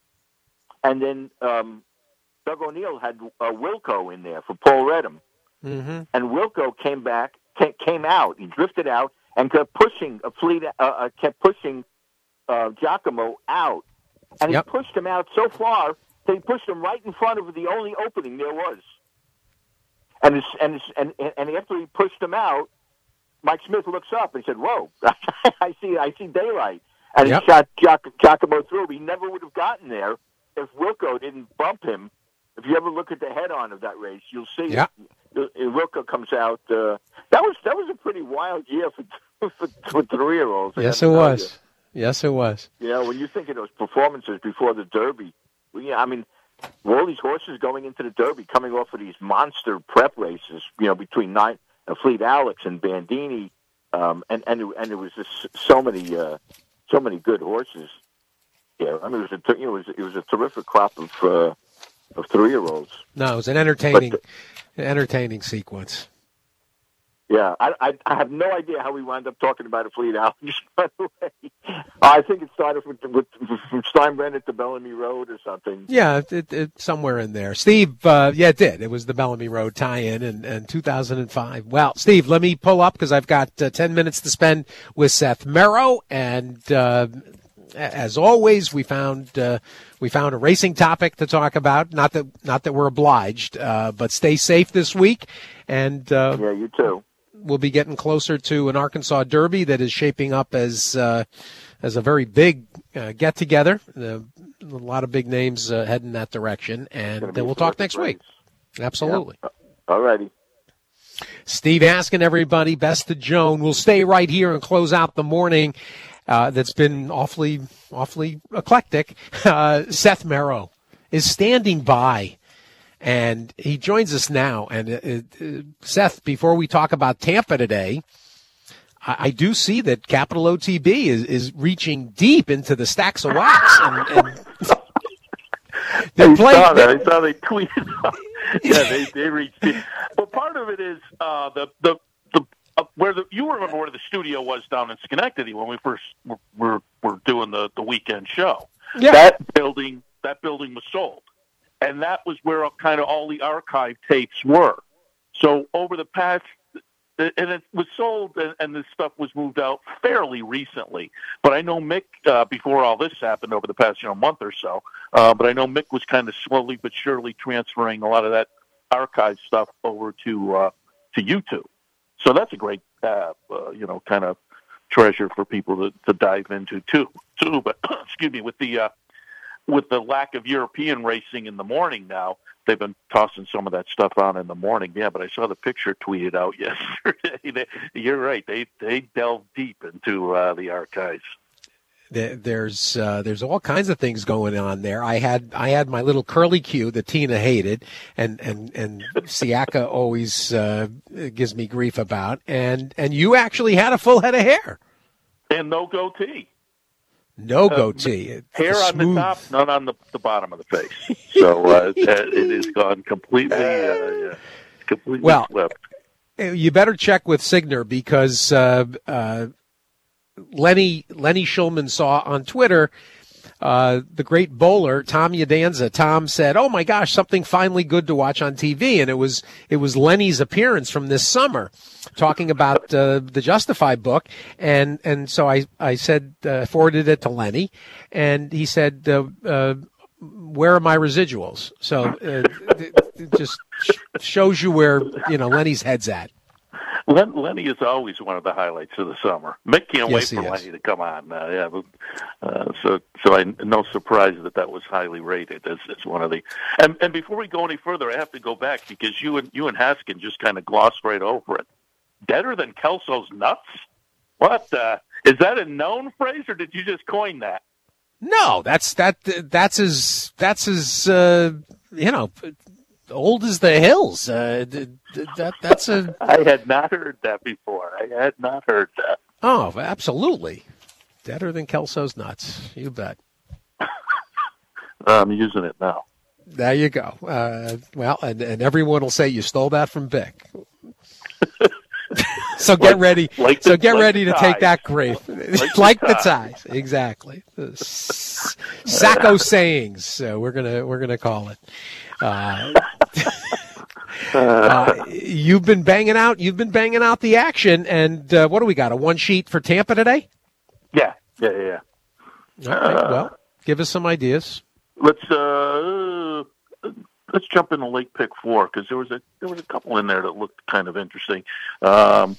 And then um, Doug O'Neill had uh, Wilco in there for Paul Reddam, mm-hmm. and Wilco came back, came, came out. He drifted out and kept pushing a fleet, uh, uh, kept pushing uh, Giacomo out, and yep. he pushed him out so far that he pushed him right in front of the only opening there was. And, it's, and, it's, and and after he pushed him out, Mike Smith looks up and said, "Whoa, I see, I see daylight." And yep. he shot Giac- Giacomo through. He never would have gotten there if Wilco didn't bump him. If you ever look at the head-on of that race, you'll see. Yep. It. Wilco comes out. Uh, that was that was a pretty wild year for for, for three-year-olds. Yes, it was. You. Yes, it was. You know, when you think of those performances before the Derby, well, yeah, I mean. All these horses going into the Derby, coming off of these monster prep races, you know, between nine, uh, Fleet Alex and Bandini, um, and and and there was just so many, uh, so many good horses. Yeah, I mean, it was a you know, it was it was a terrific crop of uh, of three year olds. No, it was an entertaining, the, an entertaining sequence. Yeah, I, I I have no idea how we wound up talking about a Fleet Alex. By the way, I think it started with, with, from Steinbrenner to Bellamy Road or something. Yeah, it, it, somewhere in there. Steve, uh, yeah, it did. It was the Bellamy Road tie-in in, in two thousand five. Well, Steve, let me pull up because I've got uh, ten minutes to spend with Seth Merrow, and uh, as always, we found uh, we found a racing topic to talk about. Not that not that we're obliged, uh, but stay safe this week, and uh, yeah, you too. We'll be getting closer to an Arkansas Derby that is shaping up as uh, as a very big uh, get-together. Uh, a lot of big names uh, heading that direction, and then we'll talk next race. week. Absolutely. Yep. All righty. Steve asking everybody, best to Joan. We'll stay right here and close out the morning uh, that's been awfully, awfully eclectic. Uh, Seth Merrow is standing by. And he joins us now. And uh, uh, Seth, before we talk about Tampa today, I, I do see that Capital O T B is, is reaching deep into the stacks of wax. And, and I saw that. I saw they tweeted. yeah, they they reached deep. Well, part of it is uh, the the the uh, where the you remember where the studio was down in Schenectady when we first were were, were doing the, the weekend show. Yeah. That building that building was sold. And that was where kind of all the archive tapes were. So over the past, and it was sold, and this stuff was moved out fairly recently. But I know Mick, uh, before all this happened over the past you know month or so, uh, but I know Mick was kind of slowly but surely transferring a lot of that archive stuff over to uh, to YouTube. So that's a great, uh, uh, you know, kind of treasure for people to, to dive into too. Too, but excuse me, with the uh, with the lack of European racing in the morning now, they've been tossing some of that stuff on in the morning. Yeah, but I saw the picture tweeted out yesterday. they, you're right; they they delve deep into uh, the archives. There's uh, there's all kinds of things going on there. I had I had my little curly Q that Tina hated, and and and Siaka always uh, gives me grief about. And and you actually had a full head of hair and no goatee. No goatee. Uh, hair on the top, none on the, the bottom of the face. So uh, it has gone completely, uh, yeah, completely well, flipped. You better check with Signer because uh, uh, Lenny Lenny Shulman saw on Twitter uh, the great bowler Tom Yadanza. Tom said, "Oh my gosh, something finally good to watch on T V," and it was it was Lenny's appearance from this summer, talking about uh, the Justify book, and and so I I said uh, forwarded it to Lenny, and he said, uh, uh, "Where are my residuals?" So uh, it, it just shows you where you know Lenny's head's at. Len, Lenny is always one of the highlights of the summer. Mick can't yes, wait for is. Lenny to come on. Uh, yeah, but, uh, so so I no surprise that that was highly rated as, as one of the. And and before we go any further, I have to go back because you and you and Haskin just kind of glossed right over it. Deader than Kelso's nuts? What uh, is that a known phrase, or did you just coin that? No, that's that that's as that's as uh, you know. Old as the hills. Uh, that, that's a. I had not heard that before. I had not heard that. Oh, absolutely. Deader than Kelso's nuts. You bet. I'm using it now. There you go. Uh, well, and, and everyone will say you stole that from Bick. So get like, ready. Like the, so get like ready to ties. take that grief. Like, like the the ties. ties. Exactly. Sacco sayings. So we're gonna we're gonna call it. Uh, uh, you've been banging out. You've been banging out the action. And uh, what do we got? A one sheet for Tampa today? Yeah, yeah, yeah. All right. Uh, well, give us some ideas. Let's uh, let's jump into late pick four because there was a there was a couple in there that looked kind of interesting. Um,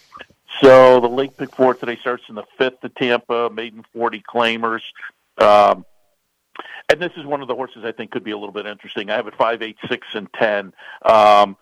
so the late pick four today starts in the fifth at Tampa, maiden forty claimers. Um, And this is one of the horses I think could be a little bit interesting. I have it five, eight, six, and ten. Um,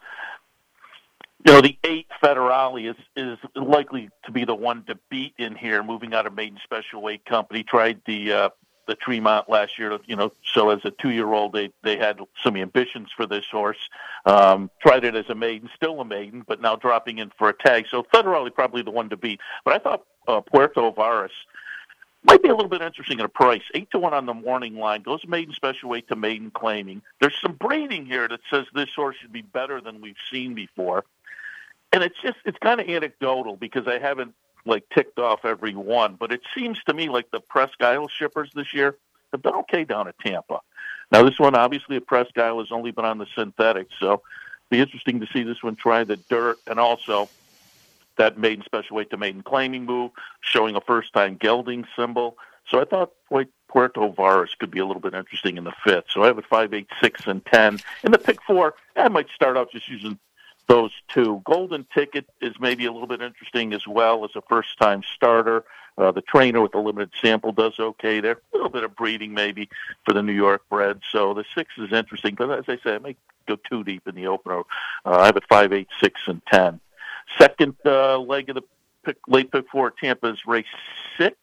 you know, the eight Federale is is likely to be the one to beat in here. Moving out of maiden special weight company, tried the uh, the Tremont last year. You know, so as a two year old, they they had some ambitions for this horse. Um, tried it as a maiden, still a maiden, but now dropping in for a tag. So Federale probably the one to beat. But I thought uh, Puerto Varas might be a little bit interesting at a price. Eight to one on the morning line. Goes maiden special weight to maiden claiming. There's some braiding here that says this horse should be better than we've seen before. And it's just, it's kind of anecdotal because I haven't like ticked off every one, but it seems to me like the Presque Isle shippers this year have done okay down at Tampa. Now this one, obviously at Presque Isle has only been on the synthetic. So it'd be interesting to see this one try the dirt and also that maiden special weight to maiden claiming move, showing a first-time gelding symbol. So I thought Puerto Varas could be a little bit interesting in the fifth. So I have it five, eight, six, and ten. In the pick four, I might start out just using those two. Golden Ticket is maybe a little bit interesting as well as a first-time starter. Uh, the trainer with the limited sample does okay there. A little bit of breeding maybe for the New York bred. So the six is interesting. But as I said, I may go too deep in the opener. Uh, I have it five, eight, six, and ten. Second uh, leg of the pick, late pick four, Tampa's race six.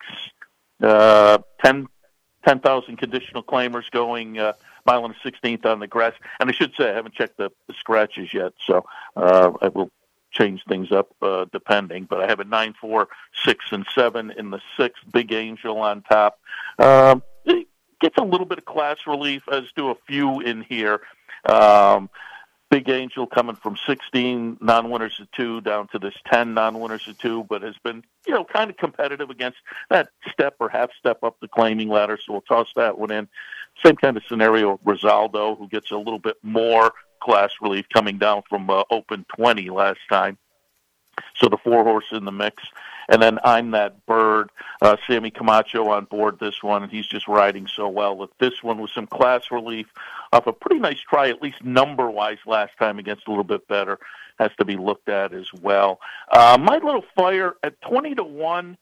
Uh, ten thousand conditional claimers going uh, mile and a sixteenth on the grass. And I should say I haven't checked the, the scratches yet, so uh, I will change things up uh, depending. But I have a nine, four, six, and seven in the sixth. Big Angel on top. Um, it gets a little bit of class relief, as do a few in here. Um, Big Angel coming from sixteen non-winners to two down to this ten non-winners to two, but has been, you know, kind of competitive against that step or half step up the claiming ladder, so we'll toss that one in. Same kind of scenario with Rosaldo, who gets a little bit more class relief coming down from uh, Open twenty last time. So the four horse in the mix. And then I'm That Bird, uh, Sammy Camacho on board this one, and he's just riding so well with this one with some class relief off a pretty nice try, at least number-wise last time against a little bit better. Has to be looked at as well. Uh, My Little Fire at twenty to one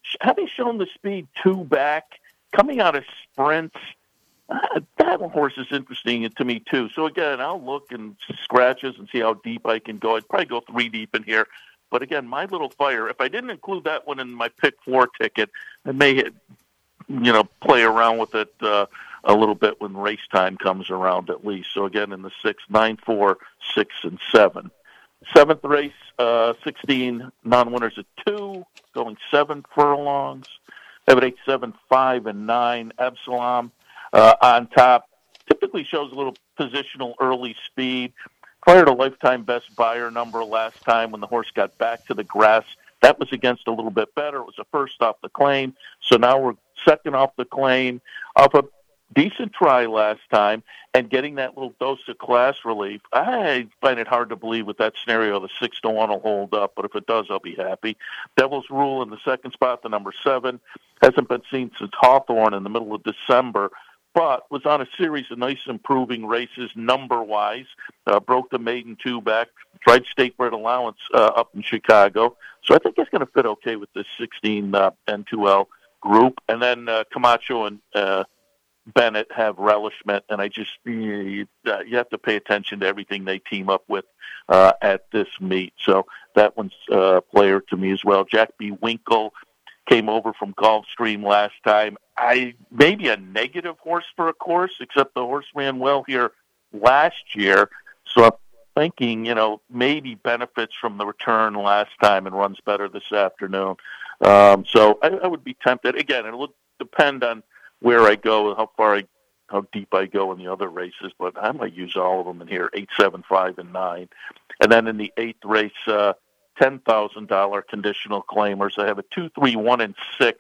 having shown the speed two back, coming out of sprints, uh, that horse is interesting to me too. So again, I'll look and scratches and see how deep I can go. I'd probably go three deep in here. But again, My Little Fire, if I didn't include that one in my pick four ticket, I may, you know, play around with it uh, a little bit when race time comes around at least. So again, in the six, nine, four, six, and seven. Seventh race, uh, sixteen non-winners at two, going seven furlongs. Have it eight, seven, five, and nine. Absalom uh, on top. Typically shows a little positional early speed. Fired a lifetime best buyer number last time when the horse got back to the grass. That was against a little bit better. It was a first off the claim. So now we're second off the claim, off a decent try last time, and getting that little dose of class relief. I find it hard to believe with that scenario the six to one will hold up, but if it does, I'll be happy. Devil's Rule in the second spot, the number seven, hasn't been seen since Hawthorne in the middle of December, but was on a series of nice improving races number-wise, uh, broke the maiden two back, tried state-bred allowance uh, up in Chicago. So I think it's going to fit okay with this sixteen uh, N two L group. And then uh, Camacho and uh, Bennett have relishment, and I just, you, uh, you have to pay attention to everything they team up with uh, at this meet. So that one's a uh, player to me as well. Jack B. Winkle came over from Gulfstream last time. I maybe a negative horse for a course, except the horse ran well here last year. So I'm thinking, you know, maybe benefits from the return last time and runs better this afternoon. Um, so I, I would be tempted. Again, it'll depend on where I go, how far I, how deep I go in the other races, but I might use all of them in here, eight, seven, five, and nine. And then in the eighth race, uh, ten thousand dollars conditional claimers. I have a two, three, one, and six.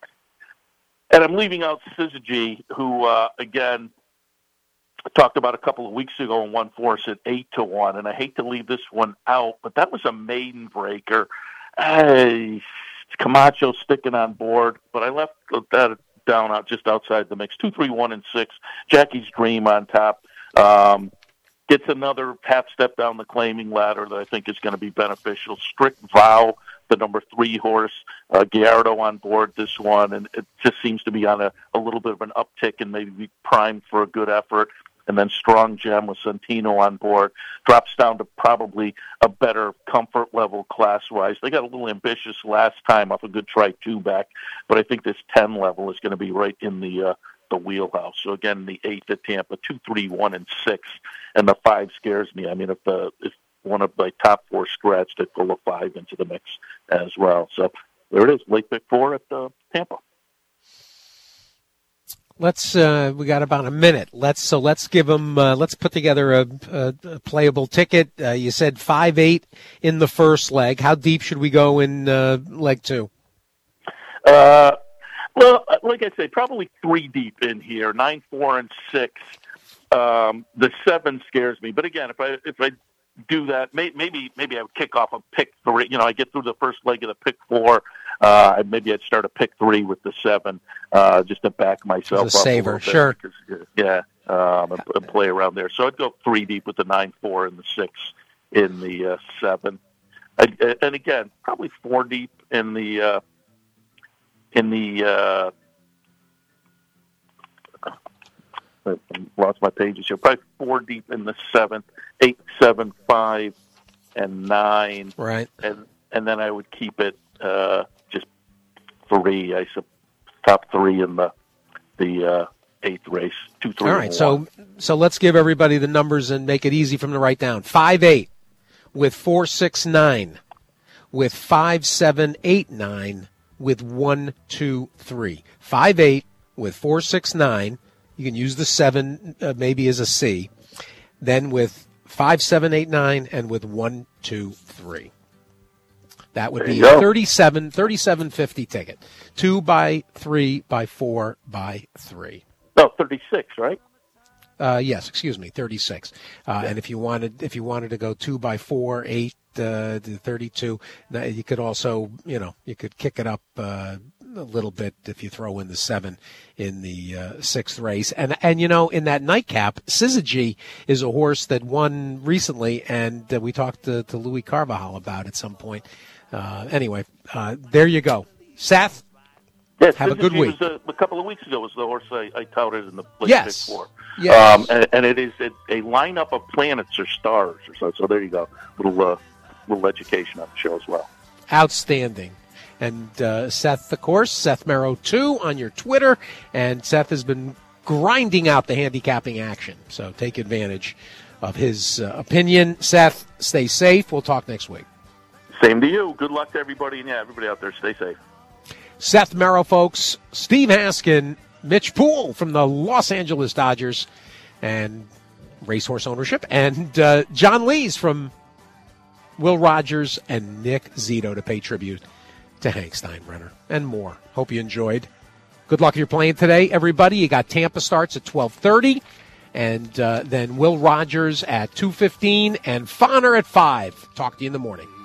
And I'm leaving out Syzygy, who, uh, again, talked about a couple of weeks ago in one force at eight to one. And I hate to leave this one out, but that was a maiden breaker. Uh, Camacho sticking on board, but I left that down out just outside the mix. Two, three, one, and six. Jackie's Dream on top. Um, gets another half step down the claiming ladder that I think is going to be beneficial. Strict Vow, the number three horse, uh, Gallardo on board this one, and it just seems to be on a, a little bit of an uptick and maybe be primed for a good effort. And then Strong Gem with Santino on board drops down to probably a better comfort level class-wise. They got a little ambitious last time off a good try two back, but I think this ten level is going to be right in the uh, the wheelhouse. So again, the eight at Tampa, two, three, one, and six, and the five scares me. I mean, if the if one of my top four scratched, it pull a five into the mix as well. So there it is, late pick four at uh, Tampa. Let's. Uh, we got about a minute. Let's. So let's give them. Uh, let's put together a, a, a playable ticket. Uh, you said five eight in the first leg. How deep should we go in uh, leg two? Uh, well, like I say, probably three deep in here. Nine, four, and six. Um, the seven scares me. But again, if I if I do that, may, maybe maybe I would kick off a pick three. You know, I get through the first leg of the pick four. Uh, maybe I'd start a pick three with the seven, uh, just to back myself As a up saver, a little sure. bit because, yeah, um, and, and play around there. So I'd go three deep with the nine, four, and the six in the uh, seven. I, and again, probably four deep in the uh, in the. Uh, I lost my pages here. Probably four deep in the seventh, eight, seven, five, and nine. Right, and and then I would keep it. Uh, just three, I said, top three in the the uh, eighth race. Two, three. All right, so so let's give everybody the numbers and make it easy for them to write down. Five eight with four six nine, with five seven eight nine, with one two three. Five eight with four six nine. You can use the seven uh, maybe as a C. Then with five seven eight nine and with one two three. That would be a thirty-seven, thirty-seven fifty ticket. Two by three by four by three. No, thirty-six, right? Uh, yes, excuse me, thirty-six. Uh, yeah. And if you wanted, if you wanted to go two by four, eight, uh, to thirty-two, you could also, you know, you could kick it up uh, a little bit if you throw in the seven in the uh, sixth race. And and you know, in that nightcap, Syzygy is a horse that won recently, and uh, we talked to, to Louis Carvajal about at some point. Uh, anyway, uh, there you go. Seth, Yes, Have a good Syzygy week. Was a, a couple of weeks ago was the horse I, I touted in the place Yes. before. Yes. Um, and, and it is a, a lineup of planets or stars or so. So there you go. Little uh, little education on the show as well. Outstanding. And uh, Seth, of course, Seth Merrow two on your Twitter. And Seth has been grinding out the handicapping action. So take advantage of his uh, opinion. Seth, stay safe. We'll talk next week. Same to you. Good luck to everybody. And yeah, everybody out there, stay safe. Seth Merrow, folks. Steve Haskin, Mitch Poole from the Los Angeles Dodgers and Racehorse Ownership, and uh, John Lees from Will Rogers and Nick Zito to pay tribute to Hank Steinbrenner and more. Hope you enjoyed. Good luck if you're playing today, everybody. You got Tampa starts at twelve thirty, and uh, then Will Rogers at two fifteen, and Fonner at five. Talk to you in the morning.